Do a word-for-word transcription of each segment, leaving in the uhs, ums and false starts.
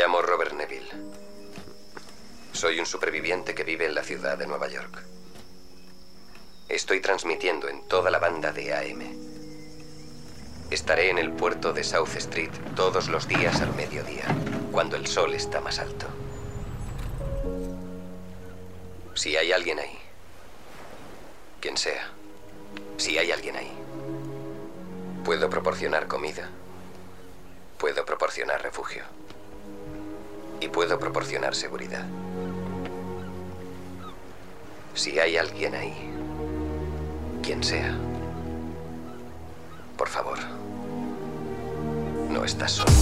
llamo Robert Neville. Soy un superviviente que vive en la ciudad de Nueva York. Estoy transmitiendo en toda la banda de A M. Estaré en el puerto de South Street todos los días al mediodía, cuando el sol está más alto. Si hay alguien ahí, quien sea, si hay alguien ahí, puedo proporcionar comida, puedo proporcionar refugio y puedo proporcionar seguridad. Si hay alguien ahí, quien sea, por favor, no estás solo.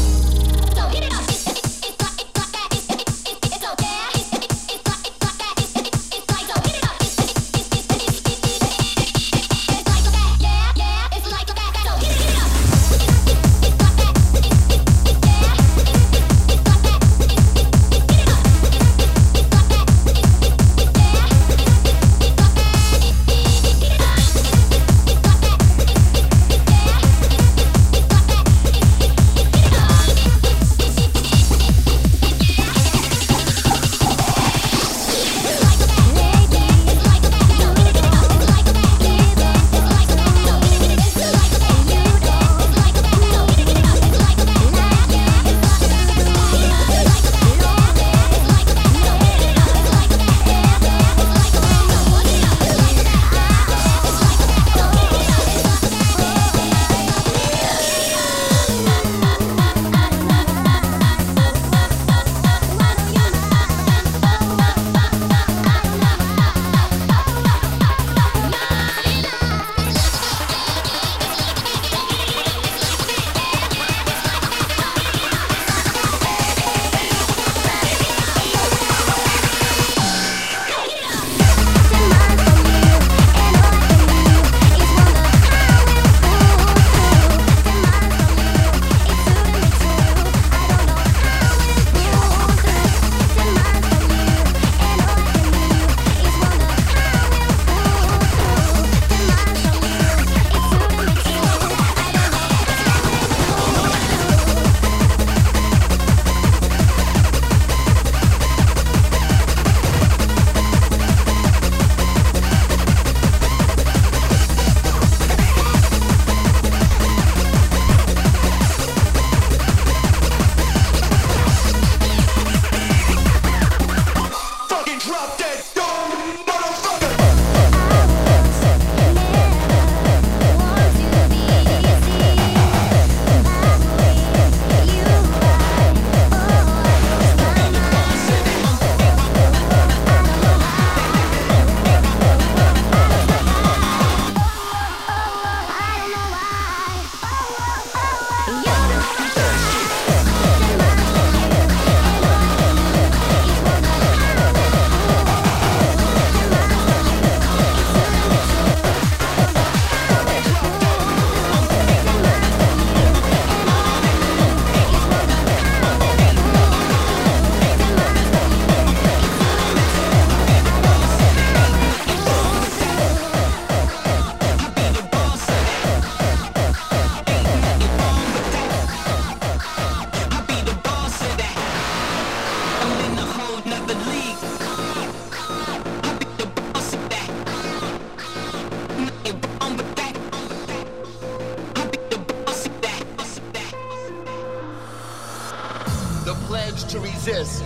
To resist.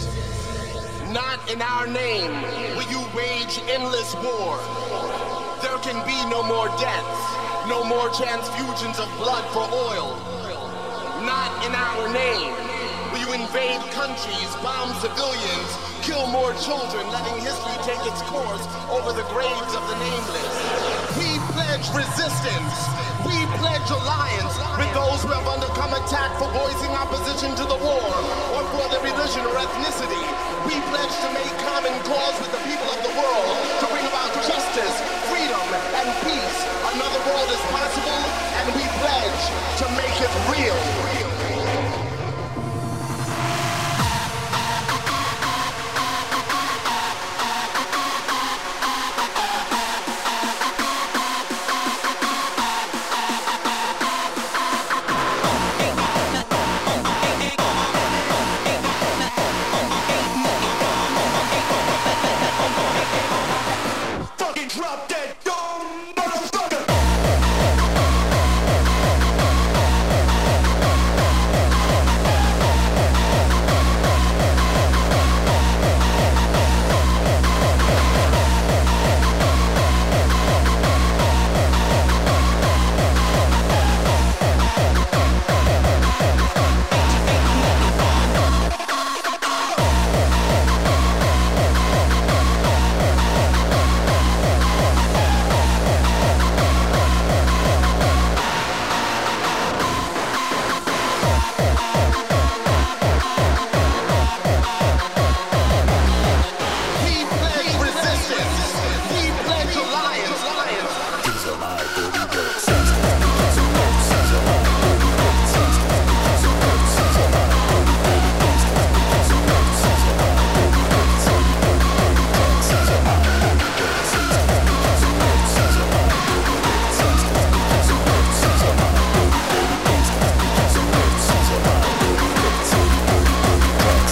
Not in our name will you wage endless war. There can be no more deaths, no more transfusions of blood for oil. Not in our name will you invade countries, bomb civilians, kill more children, letting history take its course over the graves of the nameless. We pledge resistance. We pledge alliance with those who have undergone attack for voicing opposition to the war or for their religion or ethnicity. We pledge to make common cause with the people of the world to bring about justice, freedom, and peace. Another world is possible, and we pledge to make it real.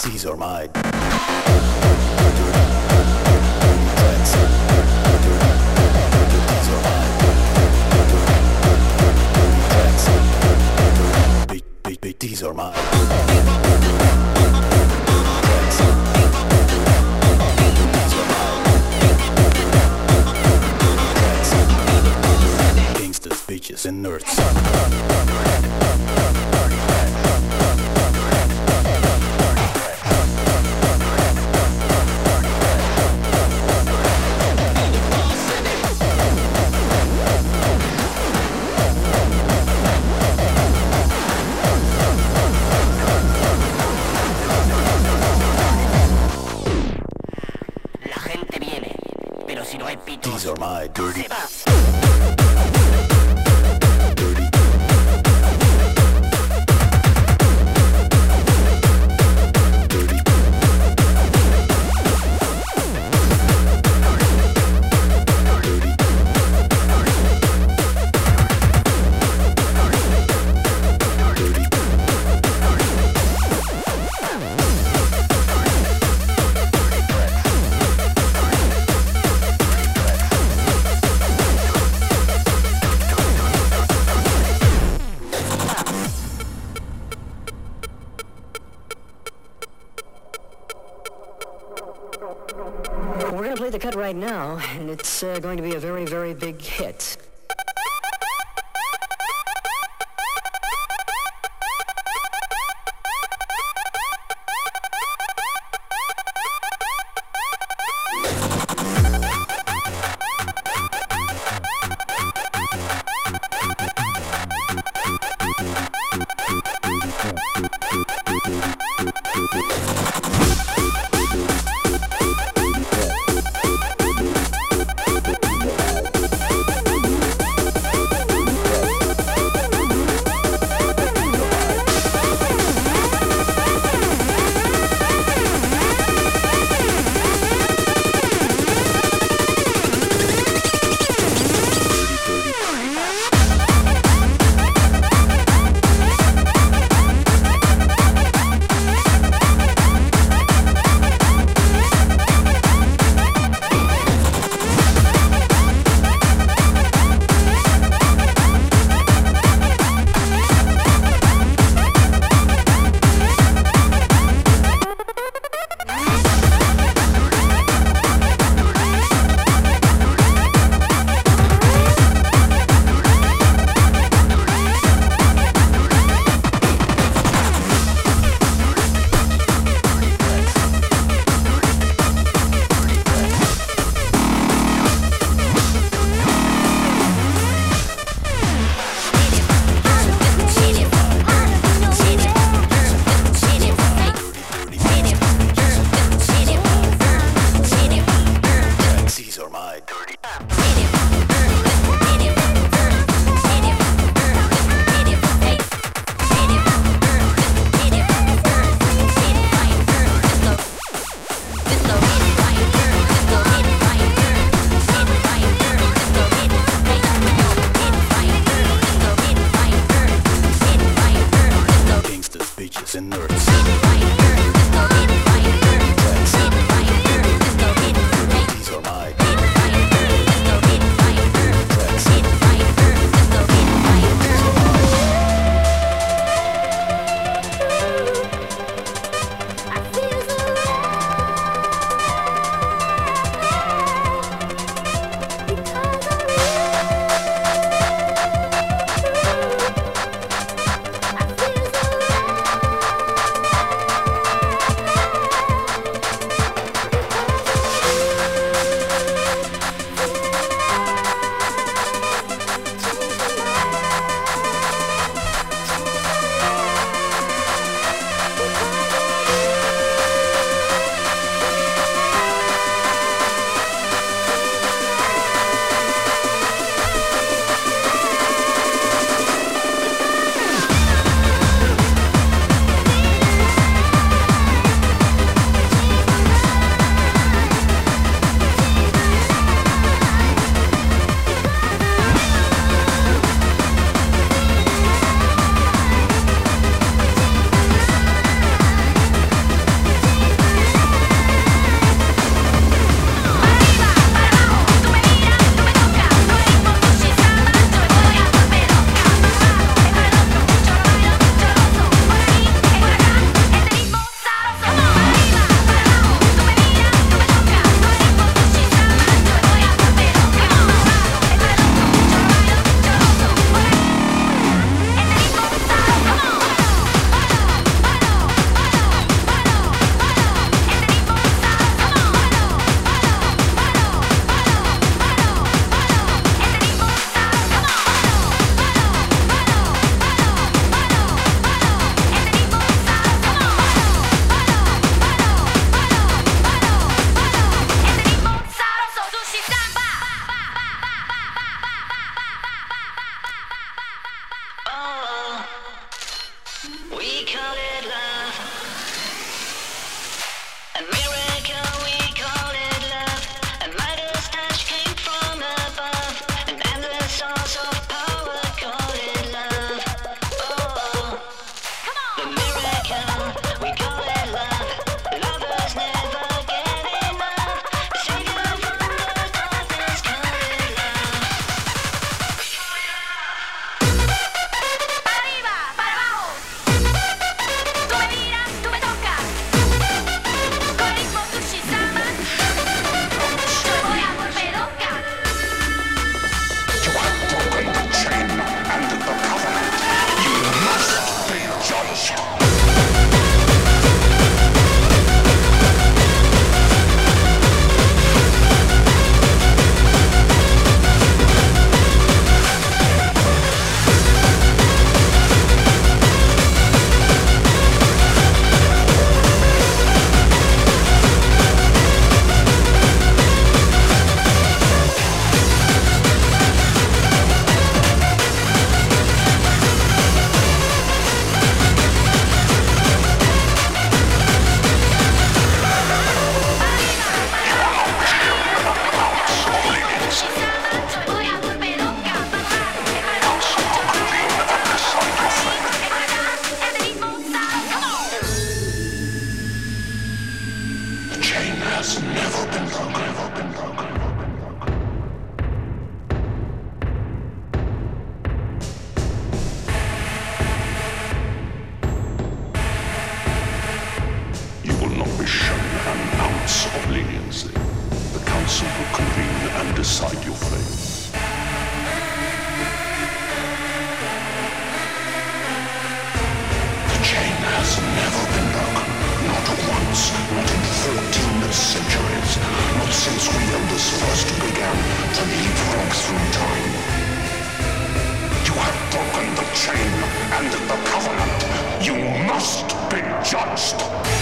These are my These are my gangsters, bitches, and nerds. These are my dirty We're going to play the cut right now, and it's uh, going to be a very, very big hit. has never been broken, never been broken. You will not be shown an ounce of leniency. The council will convene and decide your fate. Has never been broken, not once, not in fourteen centuries, not since we elders first began to leapfrog through time. You have broken the chain and the covenant. You must be judged.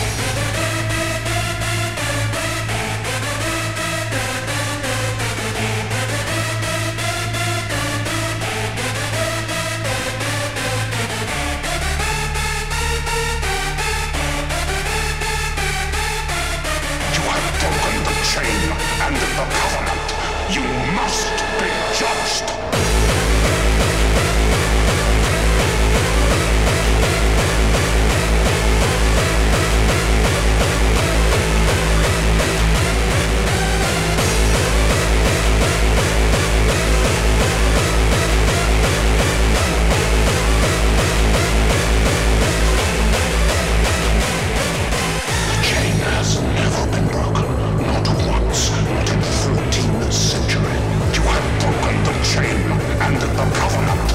And the covenant, you must be judged. The chain has never been broken. Not once, not in fourteen centuries. You have broken the chain and the covenant.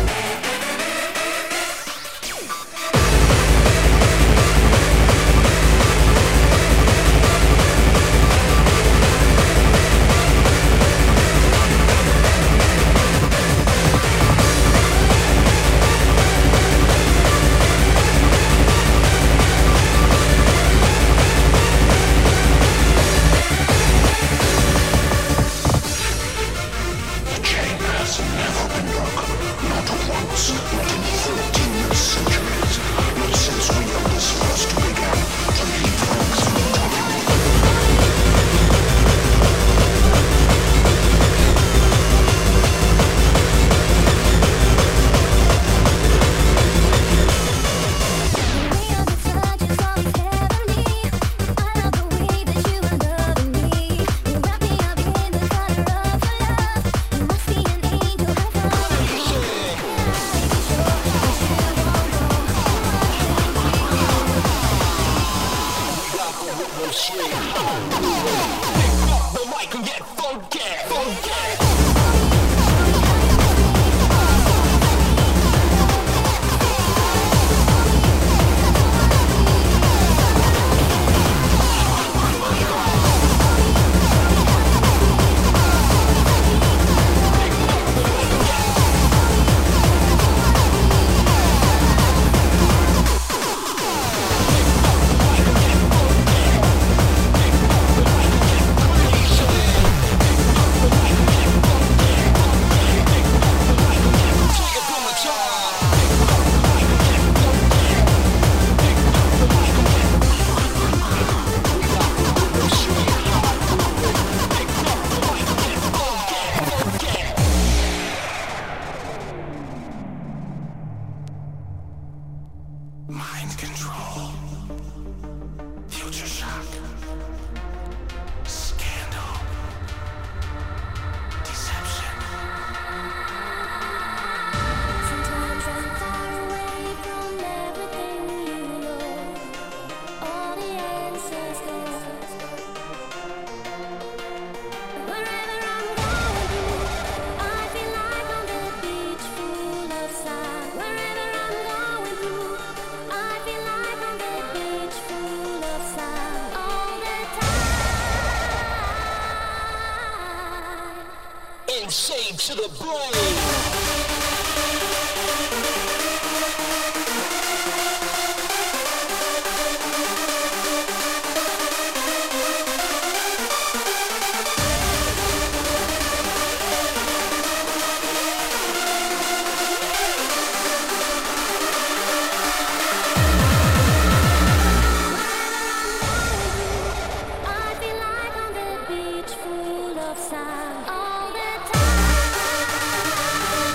Shade to the brain. Full of sand all the time.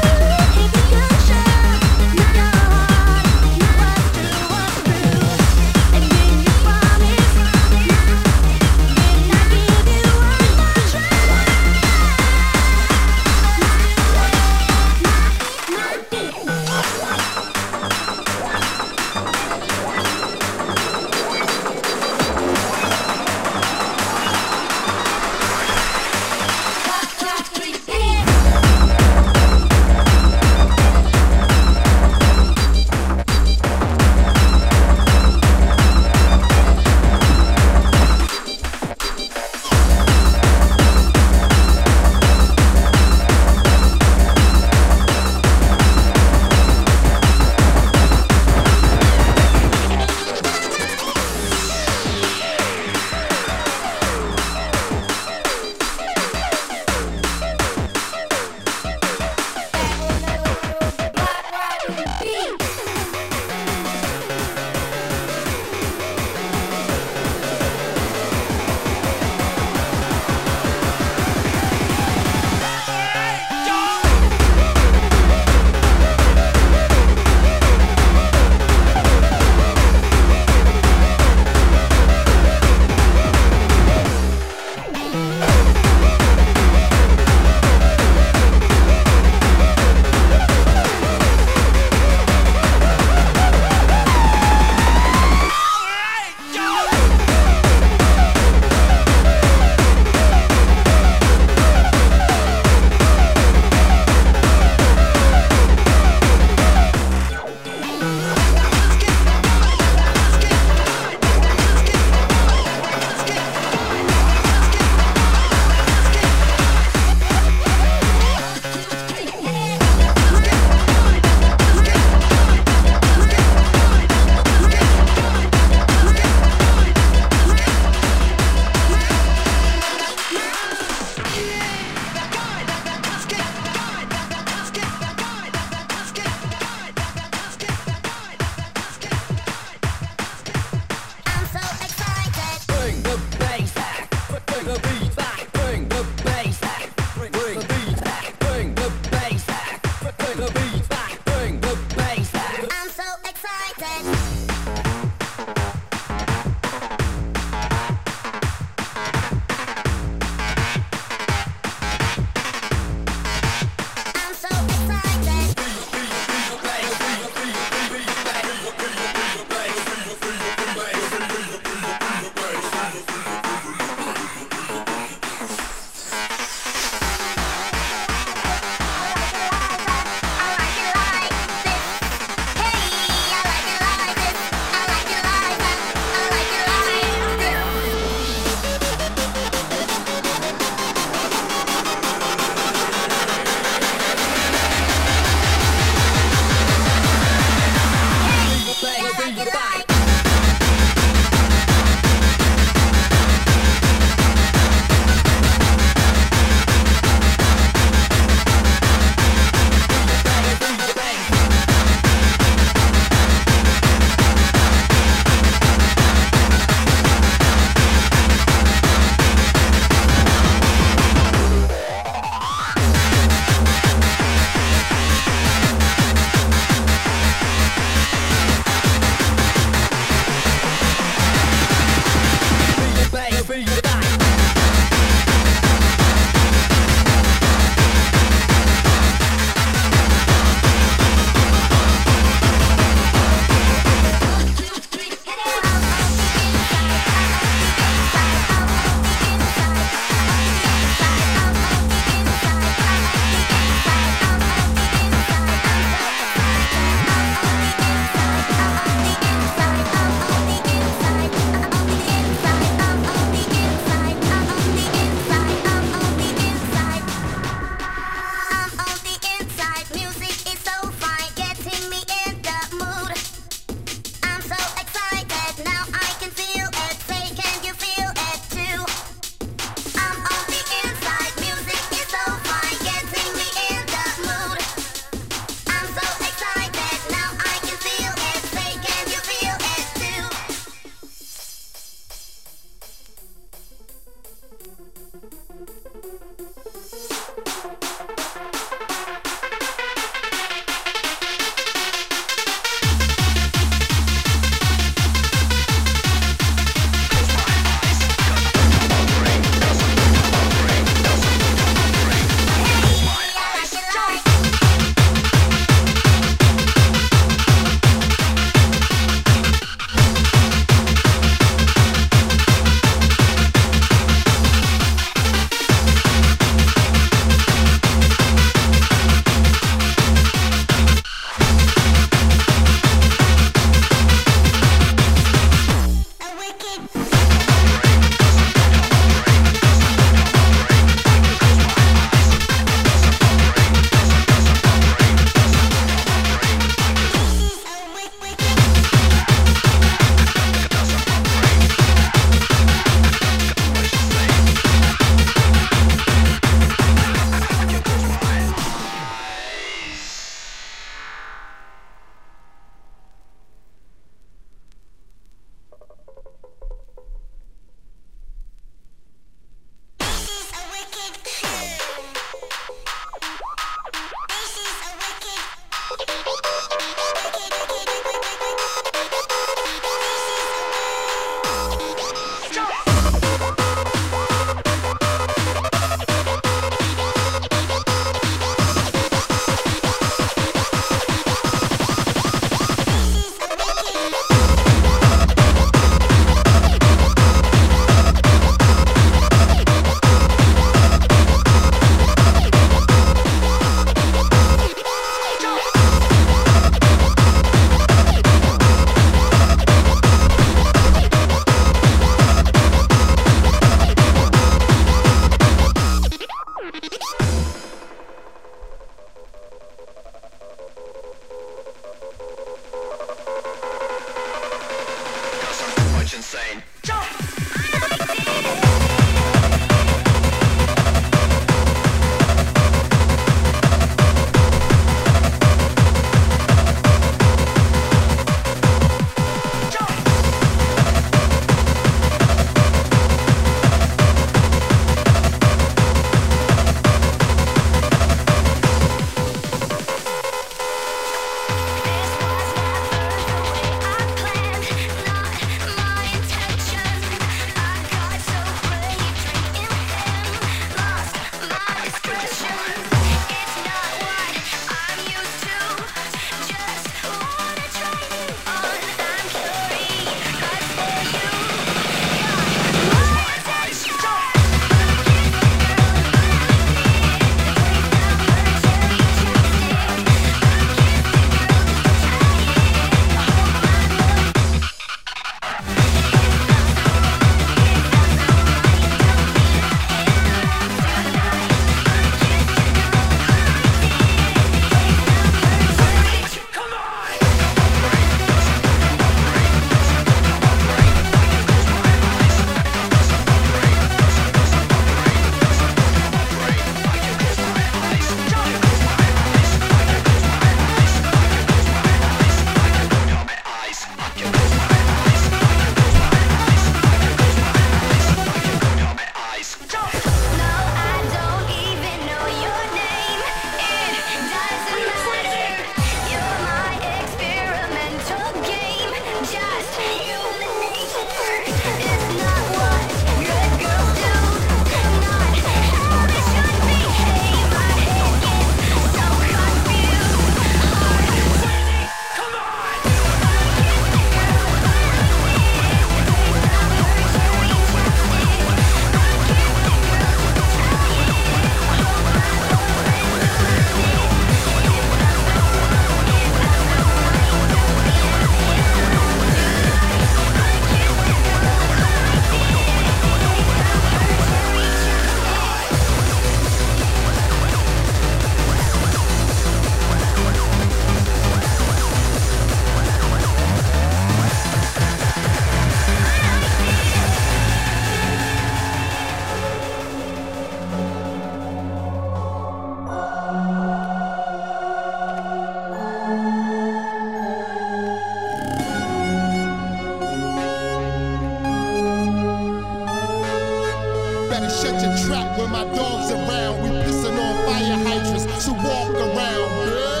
When my dog's around, we pissing on fire hydrants, so walk around, bitch.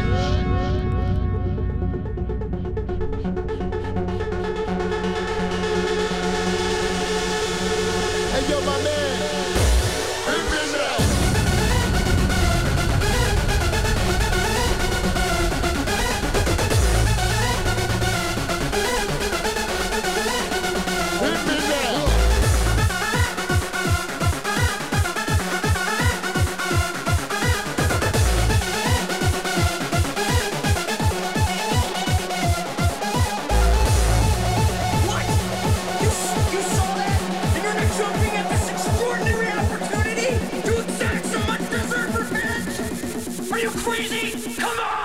Hey, yo, my man. Hit me now. Hit me now. What? You, you saw that? And you're not jumping at this extraordinary opportunity to exact some undeserved revenge? Are you crazy? Come on!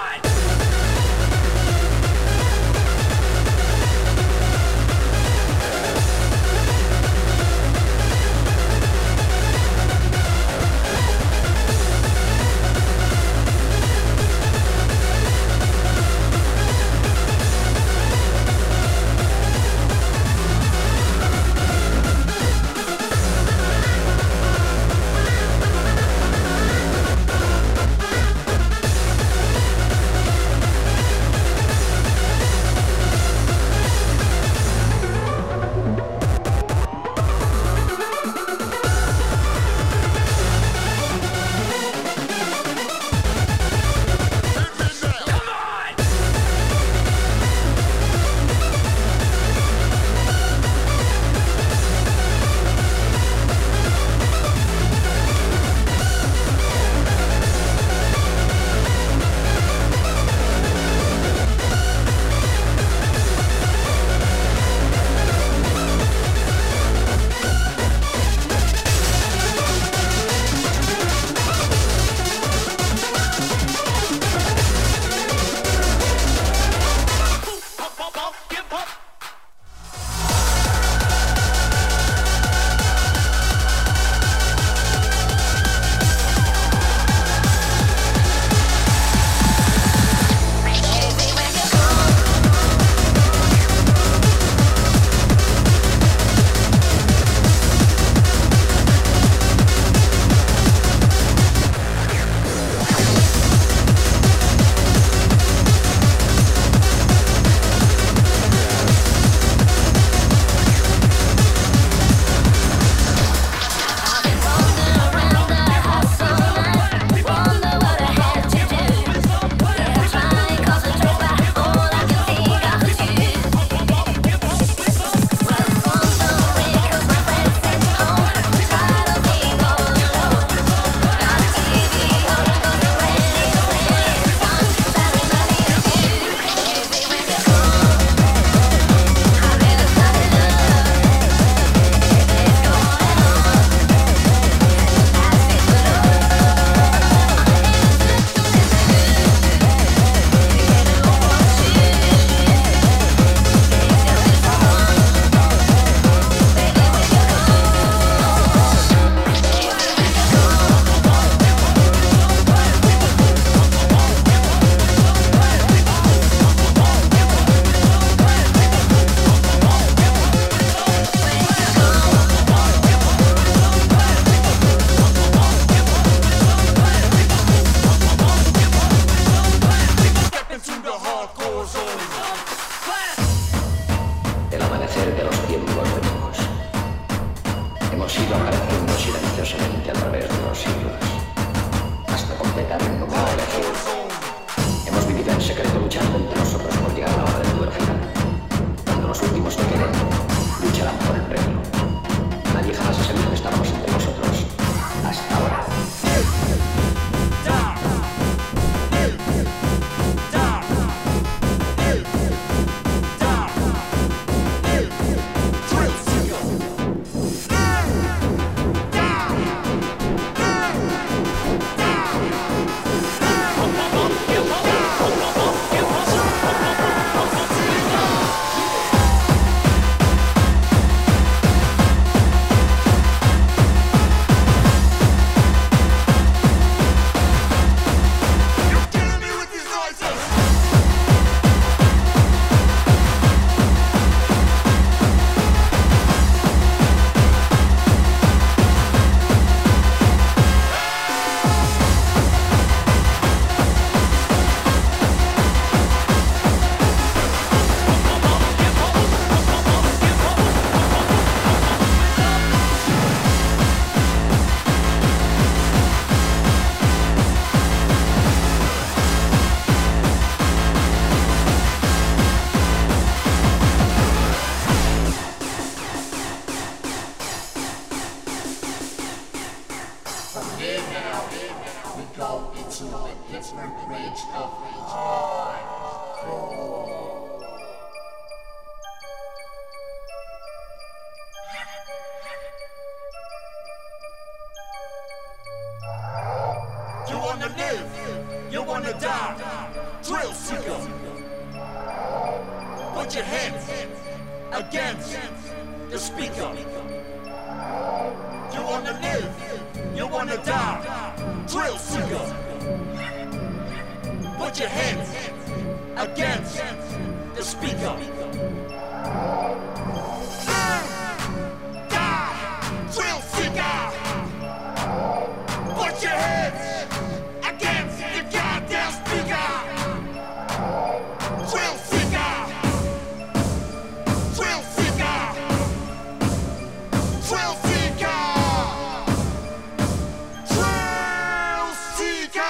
ultimate different rage of hardcore. You wanna live, you wanna die, Thrill Seeker. Put your hands against the speaker. You wanna live, you wanna die, Thrill Seeker. Put your hands against the speaker. Live, die, Thrill Seeker. Put your hands against the goddamn speaker. Thrill Seeker. Thrill Seeker. Thrill Seeker. Thrill Seeker.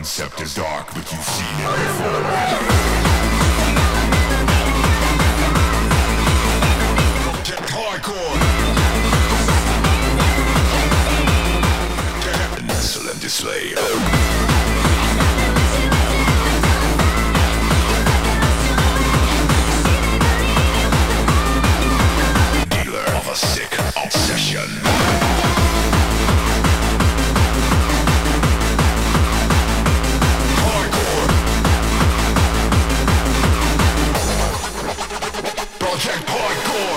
concept is dark, but you've seen it before. Get hardcore. Get an excellent display. Dealer of a sick obsession. Project Hardcore.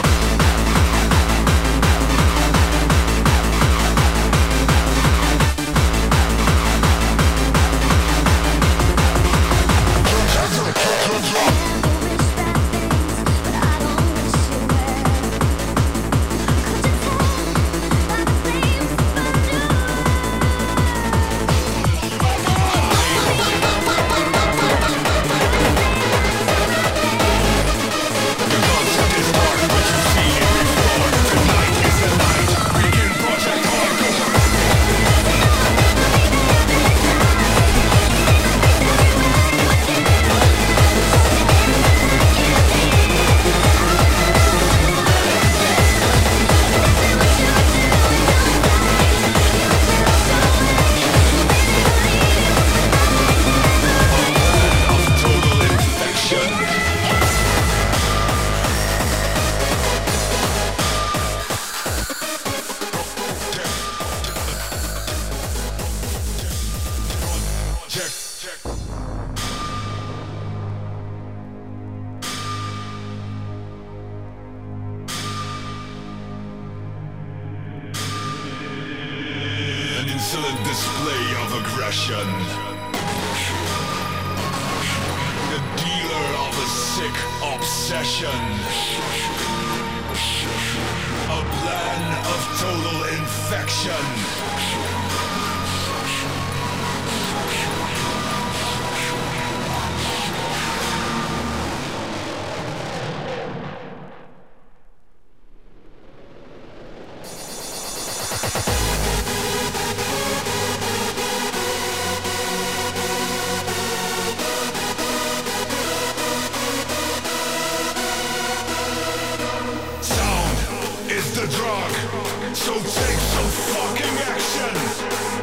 An insolent display of aggression. The dealer of a sick obsession. A plan of total infection. Sound is the drug, so take some fucking action.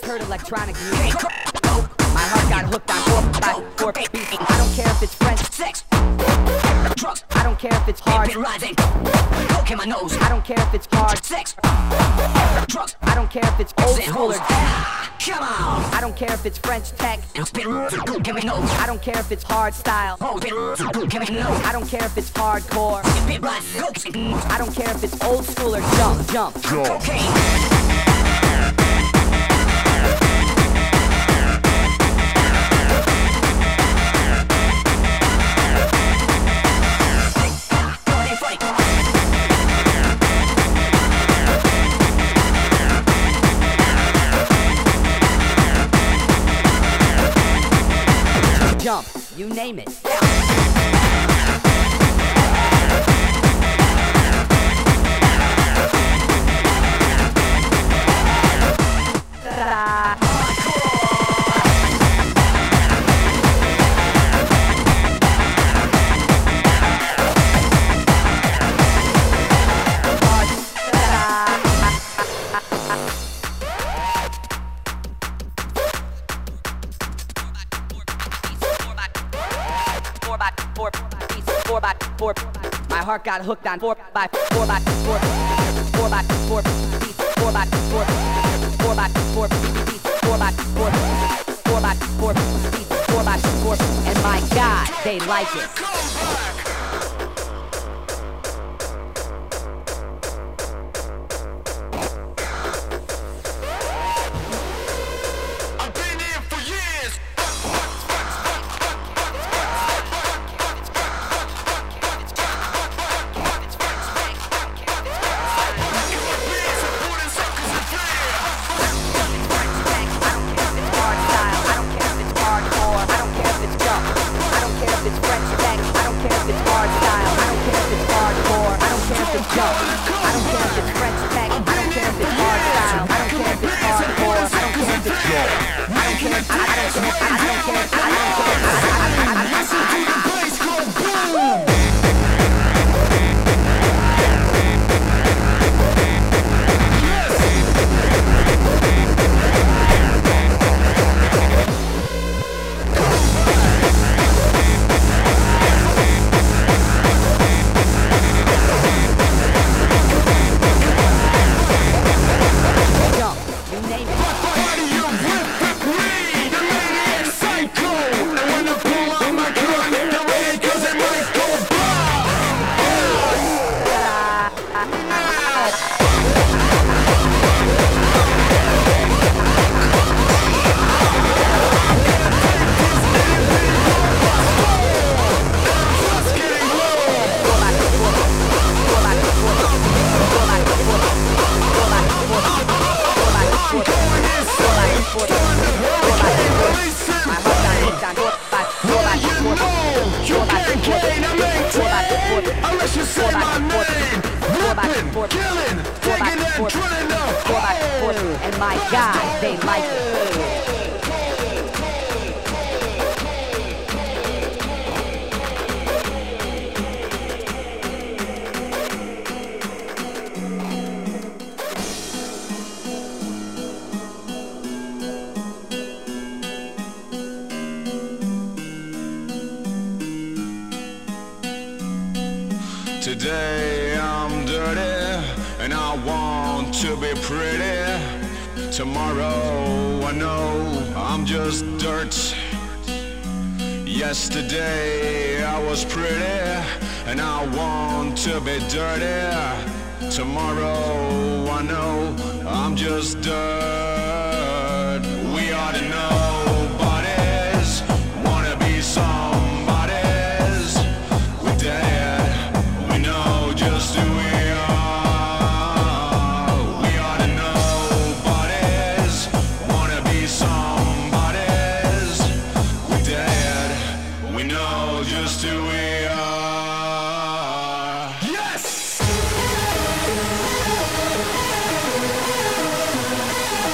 heard electronic music. My heart got hooked on four by four beats. I don't care if it's French sex, drugs. I don't care if it's hard rising. Coke in my nose. I don't care if it's hard sex, drugs. I don't care if it's old school or come on. I don't care if it's French tech. Give me nose. I don't care if it's hard style. Give me nose. I don't care if it's hardcore. I don't care if it's old school or jump, jump. Cocaine. Jump, you name it. My heart got hooked on four by four by four, four by four beats, four by four, four by four beats, four by four, four by four beats, four by four, and my God, they like it. And my God, they like it. Today I'm dirty and I want to be pretty. Tomorrow I know I'm just dirt. Yesterday I was pretty and I want to be dirty. Tomorrow I know I'm just dirt. We are the nobodies, wanna be somebodies. We're dead, we know just who we are. We are the nobodies, wanna be somebodies. We're dead, we know just who we are. Yes!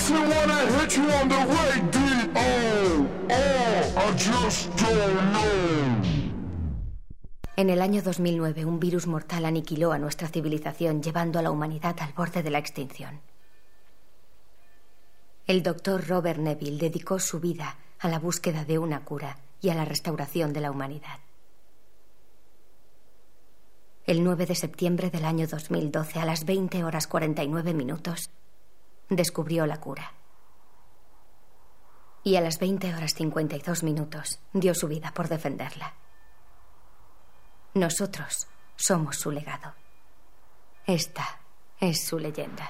makes me wanna hit you on the right beat. Oh, oh, I just don't know. En el año dos mil nueve, un virus mortal aniquiló a nuestra civilización, llevando a la humanidad al borde de la extinción. El doctor Robert Neville dedicó su vida a la búsqueda de una cura y a la restauración de la humanidad. El nueve de septiembre del año dos mil doce, a las veinte horas cuarenta y nueve minutos, descubrió la cura. Y a las veinte horas cincuenta y dos minutos, dio su vida por defenderla. Nosotros somos su legado. Esta es su leyenda.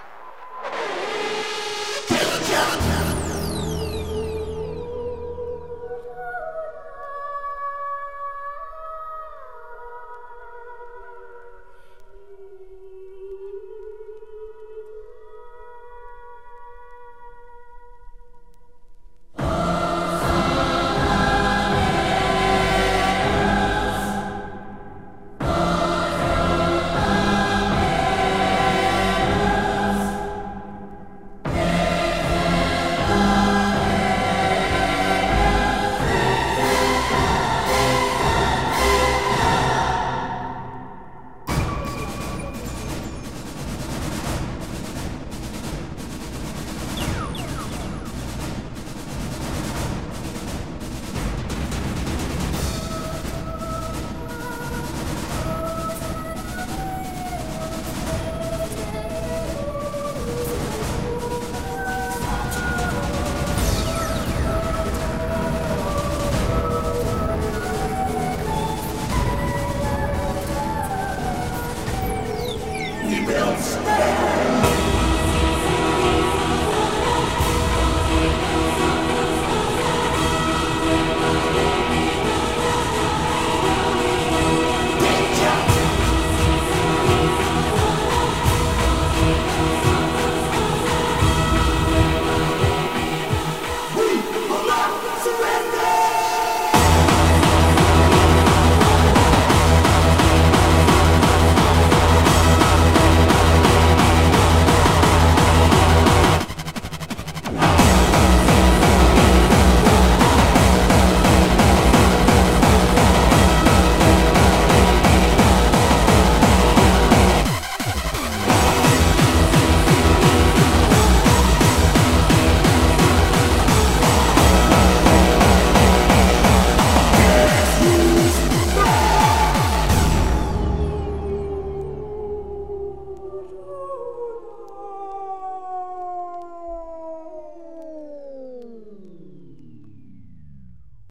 He will stay.